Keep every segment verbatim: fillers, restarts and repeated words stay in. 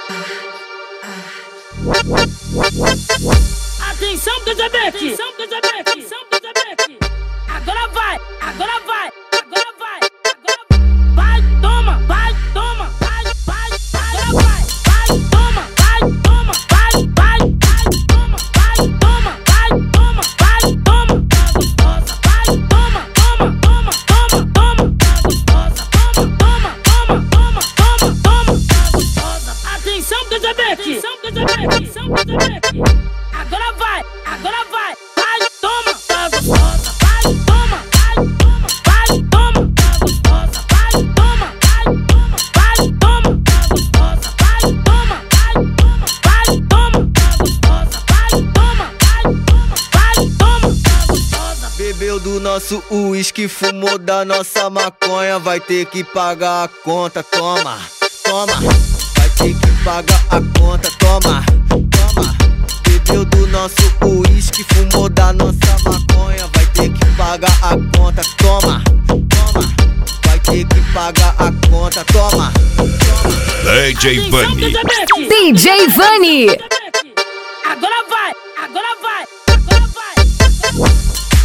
Atenção, Dejabeque! Atenção, Dejabeque! Atenção, Dejabeque! Agora vai, agora vai, agora vai, agora vai! Vai, toma, vai, toma, vai, vai, vai! Agora vai, vai, toma, vai, toma, vai, vai, vai! Toma, vai, toma, vai, toma, vai, toma! Tá gostosa, vai, toma, toma, toma, toma, toma! Tá gostosa, toma, toma, toma, toma, toma, toma! Tá gostosa! Atenção, Dejabeque! Atenção, Dejabeque! Atenção, Dejabeque! Agora vai, agora vai, vai, toma, tá gostosa, vai, toma, vai, toma, vai, toma, tá gostosa, vai, toma, vai, toma, vai, toma, tá gostosa, vai, toma, vai, toma, vai, toma, tá gostosa, vai, toma, vai, toma, vai, toma, tá gostosa. Bebeu do nosso uísque, fumou da nossa maconha, vai ter que pagar a conta, toma, toma, vai ter que pagar a conta, toma, toma. Bebeu do nosso uísque, fumou da nossa maconha, vai ter que pagar a conta, toma, toma, vai ter que pagar a conta, toma, toma. D J Vani. D J Vani. Agora vai, agora vai, agora vai, agora vai.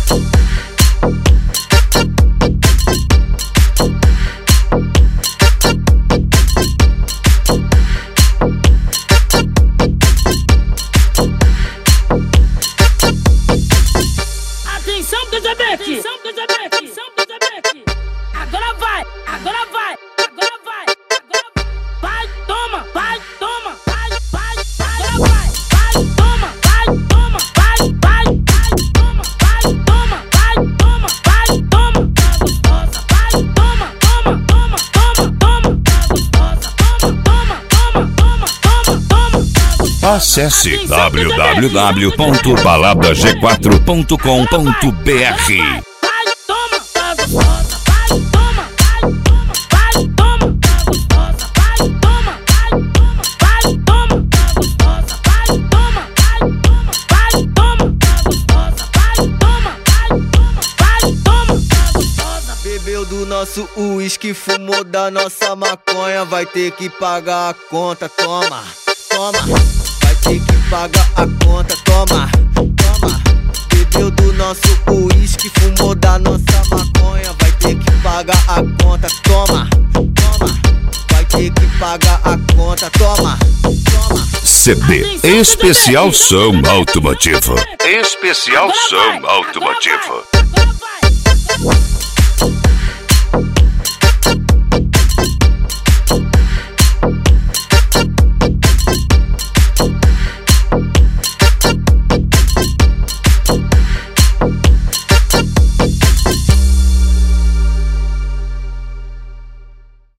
Atenção, Dejabeque! Atenção, Dejabeque! Atenção, Dejabeque! Agora vai, agora vai, agora vai, agora vai! Vai, toma, vai, toma, vai, vai, vai! Agora vai, vai, toma, vai, toma, vai, vai, vai! Toma, vai, toma, vai, toma, vai, toma! Tá gostosa, vai, toma, toma, toma, toma, toma! Tá gostosa, toma, toma, toma, toma, toma, toma! Tá gostosa. Acesse w w w ponto balada g quatro ponto com ponto b r. Vai, toma, tá gostosa, vai, toma, vai, toma, vai, toma, tá gostosa, vai, toma, vai, toma, vai, toma, tá gostosa, vai, toma, vai, toma, vai, toma, tá gostosa, vai, toma, vai, toma, vai, toma, tá gostosa. Bebeu do nosso uísque, fumou da nossa maconha, vai ter que pagar a conta, toma, toma, vai ter que pagar a conta, toma, toma. Bebeu do nosso uísque, fumou da nossa maconha, vai ter que pagar a conta, toma, toma, vai ter que pagar a conta, toma, toma. C D Especial Som Automotivo. Especial Som Automotivo.